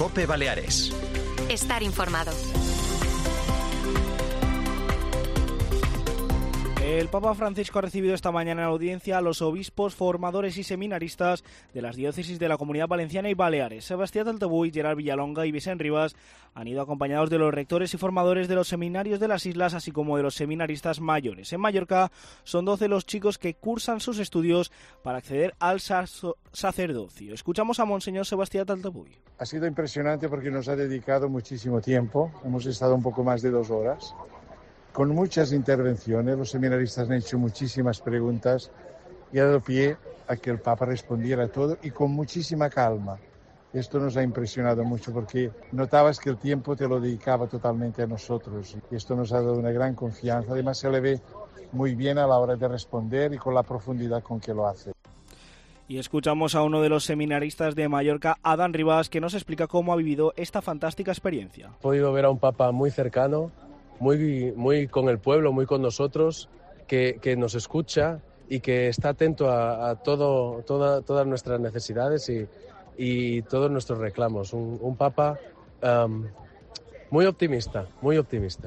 COPE Baleares. Estar informado. El Papa Francisco ha recibido esta mañana en audiencia a los obispos, formadores y seminaristas de las diócesis de la Comunidad Valenciana y Baleares. Sebastián Taltabuy, Gerard Villalonga y Vicent Rivas han ido acompañados de los rectores y formadores de los seminarios de las islas, así como de los seminaristas mayores. En Mallorca son 12 los chicos que cursan sus estudios para acceder al sacerdocio. Escuchamos a Monseñor Sebastián Taltabuy. Ha sido impresionante porque nos ha dedicado muchísimo tiempo. Hemos estado un poco más de 2 horas. Con muchas intervenciones, los seminaristas han hecho muchísimas preguntas y ha dado pie a que el Papa respondiera a todo y con muchísima calma. Esto nos ha impresionado mucho porque notabas que el tiempo te lo dedicaba totalmente a nosotros y esto nos ha dado una gran confianza. Además se le ve muy bien a la hora de responder y con la profundidad con que lo hace. Y escuchamos a uno de los seminaristas de Mallorca, Adán Rivas, que nos explica cómo ha vivido esta fantástica experiencia. He podido ver a un Papa muy cercano, muy con el pueblo, muy con nosotros, que nos escucha y que está atento a todas nuestras necesidades y todos nuestros reclamos. Un Papa muy optimista, muy optimista.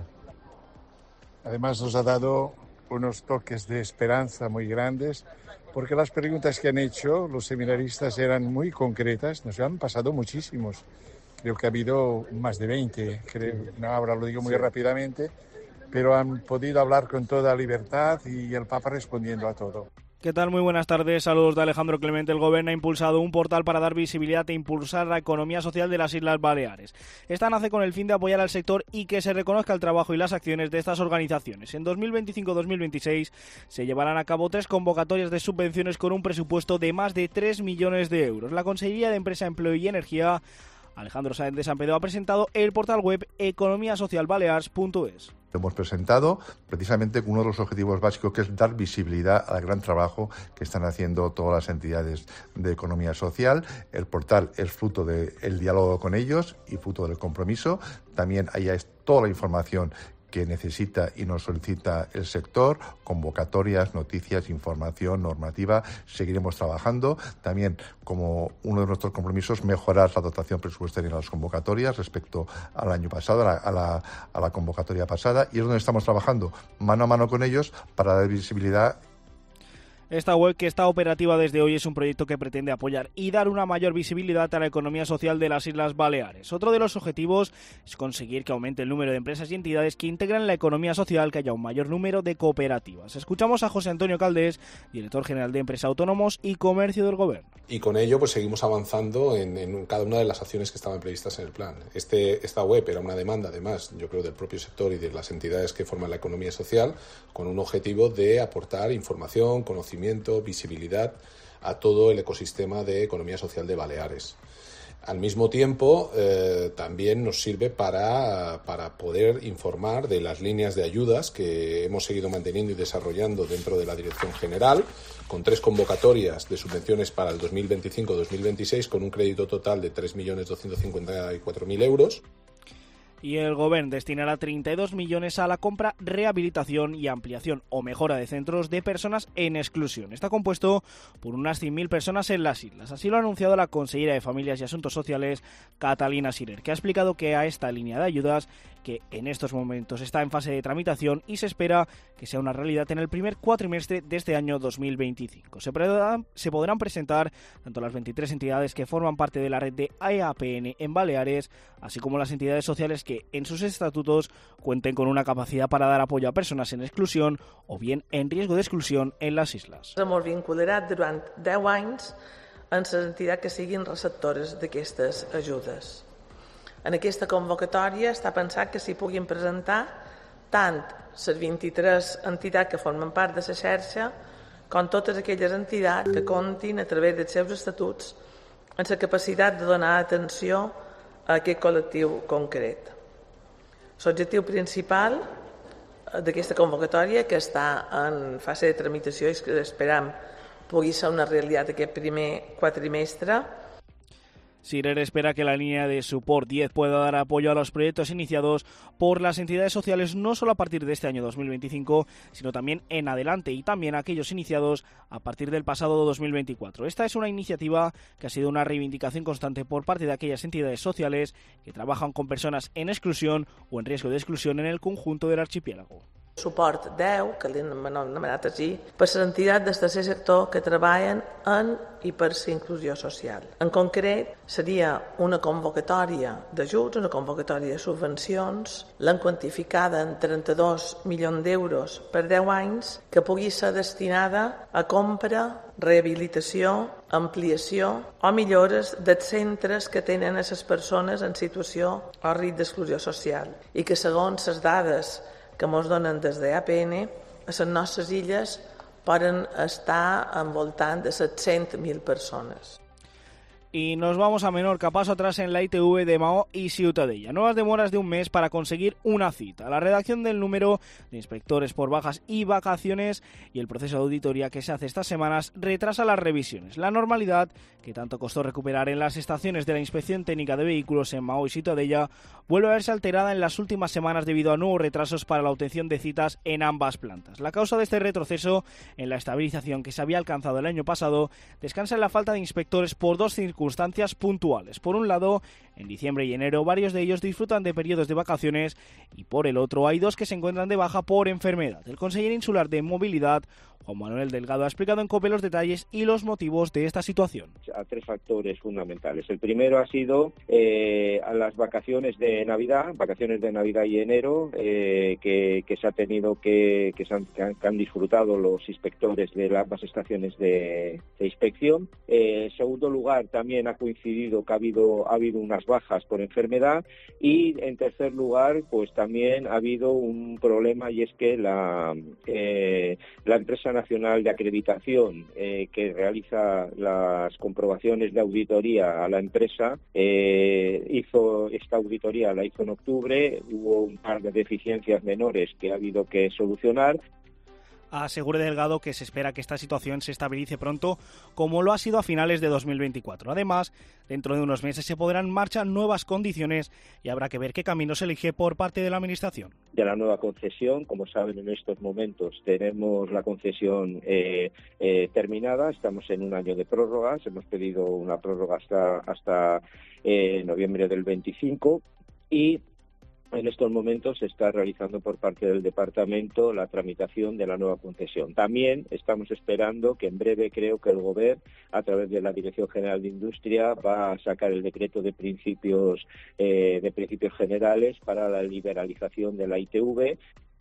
Además nos ha dado unos toques de esperanza muy grandes, porque las preguntas que han hecho los seminaristas eran muy concretas, nos han pasado muchísimos. Creo que ha habido más de 20, ahora lo digo muy rápidamente, pero han podido hablar con toda libertad y el Papa respondiendo a todo. ¿Qué tal? Muy buenas tardes. Saludos de Alejandro Clemente. El Gobierno ha impulsado un portal para dar visibilidad e impulsar la economía social de las Islas Baleares. Esta nace con el fin de apoyar al sector y que se reconozca el trabajo y las acciones de estas organizaciones. En 2025-2026 se llevarán a cabo 3 convocatorias de subvenciones con un presupuesto de más de 3 millones de euros. La Consellería de Empresa, Empleo y Energía, Alejandro Sáenz de San Pedro, ha presentado el portal web economiasocialbalears.es. Hemos presentado precisamente uno de los objetivos básicos, que es dar visibilidad al gran trabajo que están haciendo todas las entidades de economía social. El portal es fruto del diálogo con ellos y fruto del compromiso. También ahí es toda la información que necesita y nos solicita el sector, convocatorias, noticias, información, normativa. Seguiremos trabajando. También, como uno de nuestros compromisos, mejorar la dotación presupuestaria en las convocatorias respecto al año pasado, a la convocatoria pasada, y es donde estamos trabajando mano a mano con ellos para dar visibilidad. Esta web, que está operativa desde hoy, es un proyecto que pretende apoyar y dar una mayor visibilidad a la economía social de las Islas Baleares. Otro de los objetivos es conseguir que aumente el número de empresas y entidades que integran la economía social, que haya un mayor número de cooperativas. Escuchamos a José Antonio Caldés, director general de Empresa Autónomos y Comercio del Gobierno. Y con ello pues seguimos avanzando en cada una de las acciones que estaban previstas en el plan. Esta web era una demanda, además, yo creo, del propio sector y de las entidades que forman la economía social, con un objetivo de aportar información, conocimiento, visibilidad a todo el ecosistema de economía social de Baleares. Al mismo tiempo, también nos sirve para poder informar de las líneas de ayudas que hemos seguido manteniendo y desarrollando dentro de la Dirección General, con 3 convocatorias de subvenciones para el 2025-2026, con un crédito total de 3.254.000 euros. Y el Gobierno destinará 32 millones a la compra, rehabilitación y ampliación o mejora de centros de personas en exclusión. Está compuesto por unas 100.000 personas en las islas. Así lo ha anunciado la consellera de Familias y Asuntos Sociales, Catalina Sirer, que ha explicado que a esta línea de ayudas, que en estos momentos está en fase de tramitación y se espera que sea una realidad en el primer cuatrimestre de este año 2025. Se podrán presentar tanto las 23 entidades que forman parte de la red de EAPN en Baleares, así como las entidades sociales que en sus estatutos cuenten con una capacidad para dar apoyo a personas en exclusión o bien en riesgo de exclusión en las islas. Hemos vinculat durant 10 anys en les entitats que siguin receptores d'aquestes ajudes. En aquesta convocatòria està pensat que s'hi puguin presentar tant les 23 entitats que formen part de la xarxa com totes aquelles entitats que comptin a través dels seus estatuts en la capacitat de donar atenció a aquest col·lectiu concret. L'objectiu principal d'aquesta convocatòria, que està en fase de tramitació i que esperam pugui ser una realitat aquest primer quatrimestre. Sirer espera que la línea de Suport 10 pueda dar apoyo a los proyectos iniciados por las entidades sociales no solo a partir de este año 2025, sino también en adelante, y también aquellos iniciados a partir del pasado 2024. Esta es una iniciativa que ha sido una reivindicación constante por parte de aquellas entidades sociales que trabajan con personas en exclusión o en riesgo de exclusión en el conjunto del archipiélago. Suport 10, que l'hem anomenat així, per les entitats del tercer sector que treballen en i per la inclusió social. En concret, seria una convocatòria d'ajuts, una convocatòria de subvencions, l'han quantificada en 32 milions d'euros per 10 anys, que pugui ser destinada a compra, rehabilitació, ampliació o millores dels centres que tenen a les persones en situació o risc d'exclusió social i que, segons les dades que ens donen des de APN, a les nostres illes poden estar envoltant de 700.000 persones. Y nos vamos a Menorca, paso atrás en la ITV de Maó y Ciutadella. Nuevas demoras de un mes para conseguir una cita. La redacción del número de inspectores por bajas y vacaciones y el proceso de auditoría que se hace estas semanas retrasa las revisiones. La normalidad, que tanto costó recuperar en las estaciones de la Inspección Técnica de Vehículos en Maó y Ciutadella, vuelve a verse alterada en las últimas semanas debido a nuevos retrasos para la obtención de citas en ambas plantas. La causa de este retroceso en la estabilización que se había alcanzado el año pasado descansa en la falta de inspectores por dos circunstancias puntuales. Por un lado, en diciembre y enero varios de ellos disfrutan de periodos de vacaciones y por el otro hay dos que se encuentran de baja por enfermedad. El consejero insular de Movilidad, Juan Manuel Delgado, ha explicado en COPE los detalles y los motivos de esta situación. A tres factores fundamentales. El primero ha sido a las vacaciones de Navidad y enero, que se ha tenido que han disfrutado los inspectores de ambas estaciones de inspección. En segundo lugar, también ha coincidido que ha habido unas bajas por enfermedad, y en tercer lugar, pues también ha habido un problema, y es que la empresa nacional de acreditación que realiza las comprobaciones de auditoría a la empresa esta auditoría la hizo en octubre. Hubo un par de deficiencias menores que ha habido que solucionar. Asegura Delgado que se espera que esta situación se estabilice pronto, como lo ha sido a finales de 2024. Además, dentro de unos meses se pondrán en marcha nuevas condiciones y habrá que ver qué camino se elige por parte de la Administración. De la nueva concesión, como saben, en estos momentos tenemos la concesión terminada, estamos en un año de prórrogas, hemos pedido una prórroga hasta noviembre del 25, y en estos momentos se está realizando por parte del Departamento la tramitación de la nueva concesión. También estamos esperando que en breve, creo que el Gobierno, a través de la Dirección General de Industria, va a sacar el decreto de principios generales para la liberalización de la ITV.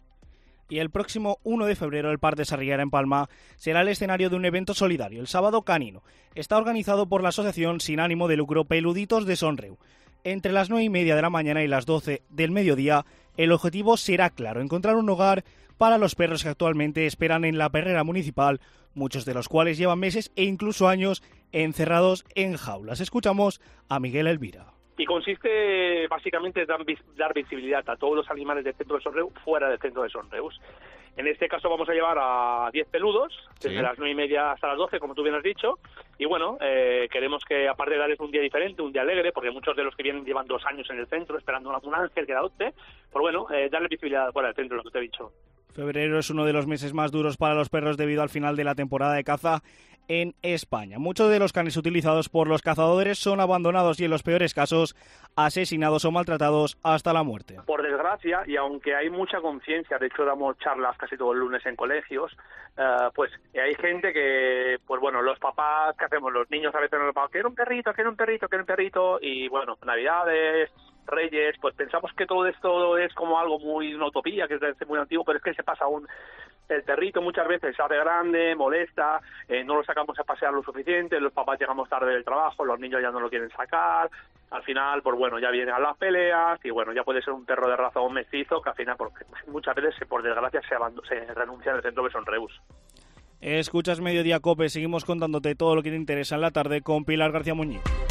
Y el próximo 1 de febrero el Parc de Sarriera en Palma será el escenario de un evento solidario, el Sábado Canino. Está organizado por la asociación sin ánimo de lucro Peluditos de Sonreu. Entre las 9:30 de la mañana y las 12 del mediodía, el objetivo será claro: encontrar un hogar para los perros que actualmente esperan en la perrera municipal, muchos de los cuales llevan meses e incluso años encerrados en jaulas. Escuchamos a Miguel Elvira. Y consiste básicamente en dar visibilidad a todos los animales del centro de Sonreu fuera del centro de Sonreu. En este caso vamos a llevar a 10 peludos, desde las 9:30 hasta las 12, como tú bien has dicho. Y bueno, queremos que, aparte de darles un día diferente, un día alegre, porque muchos de los que vienen llevan 2 años en el centro esperando un ángel que la adopte, pues bueno, darle visibilidad fuera del centro, lo que te he dicho. Febrero es uno de los meses más duros para los perros debido al final de la temporada de caza en España. Muchos de los canes utilizados por los cazadores son abandonados y, en los peores casos, asesinados o maltratados hasta la muerte. Por desgracia, y aunque hay mucha conciencia, de hecho damos charlas casi todos los lunes en colegios, pues hay gente que, pues bueno, los papás, ¿qué hacemos? Los niños a veces nos dicen, quiero un perrito, y bueno, Navidades, Reyes, pues pensamos que todo esto es como algo una utopía, que es muy antiguo, pero es que se pasa aún. El perrito muchas veces se hace grande, molesta, no lo sacamos a pasear lo suficiente, los papás llegamos tarde del trabajo, los niños ya no lo quieren sacar, al final, pues bueno, ya vienen a las peleas, y bueno, ya puede ser un perro de raza o un mestizo, que al final, porque muchas veces, por desgracia, se renuncia en el centro de Sonreus. Escuchas Mediodía Cope, seguimos contándote todo lo que te interesa en la tarde con Pilar García Muñiz.